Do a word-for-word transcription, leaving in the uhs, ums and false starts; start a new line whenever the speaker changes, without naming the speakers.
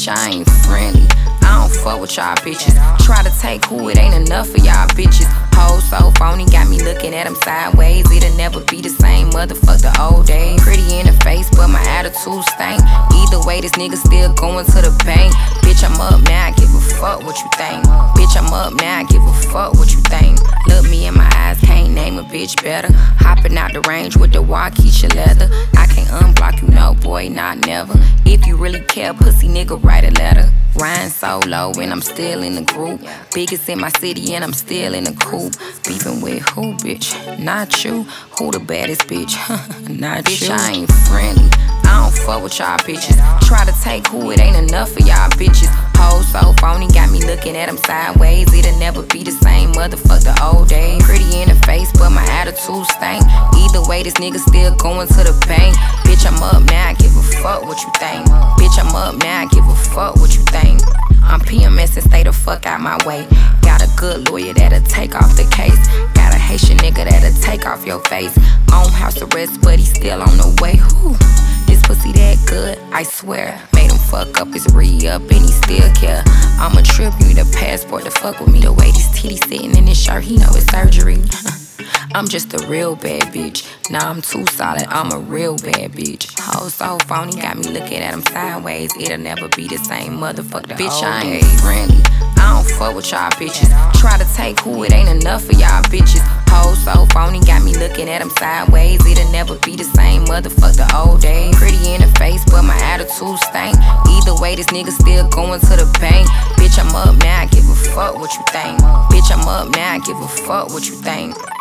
Bitch, I ain't friendly. I don't fuck with y'all bitches. Try to take who, it ain't enough for y'all bitches. Hoes so phony, got me looking at them sideways. It'll never be the same, motherfuck the old days. Pretty in the face, but my attitude stank. Either way, this nigga still going to the bank. Bitch, I'm up now, I give a fuck what you think. Bitch, I'm up now, I give a fuck what you think. Look me in my eyes, can't name a bitch better. Hopping out the range with the Waukesha leather. I can't unblock you, no boy, not never. If you really care, pussy nigga, write a letter. Riding solo and I'm still in the group. Biggest in my city and I'm still in the coop. Beefing with who, bitch? Not you. Who the baddest bitch? Not bitch, you. Bitch, I ain't friendly. I don't fuck with y'all bitches. Try to take who, it ain't enough for y'all bitches. Hoes so phony, got me looking at them sideways. It'll never be the same, motherfuck the old days. Pretty in the face, but my attitude stank. Either way, this nigga still going to the bank. Bitch, I'm up now, I give a fuck what you think. Bitch, I'm up now, I give a fuck what you think. I'm P M S and stay the fuck out my way. Got a good lawyer that'll take off the case. Got a Haitian nigga that'll take off your face. On house arrest, but he still on the way. Whew. This pussy that good, I swear. Made him fuck up his re-up and he still care. I'ma trip, you need a passport to fuck with me. The way these titties sitting in his shirt, he know it's surgery. I'm just a real bad bitch. Nah, I'm too solid, I'm a real bad bitch. Hoes so phony, got me looking at them sideways. It'll never be the same, motherfucker. Bitch, I ain't friendly. I don't fuck with y'all bitches. Try to take who, it ain't enough for y'all bitches. Hoes so phony, got me looking at them sideways. It'll never be the same, motherfuck the old days. Pretty in the face, but my attitude stank. Either way, this nigga still going to the bank. Bitch, I'm up now, I give a fuck what you think. Bitch, I'm up now, I give a fuck what you think.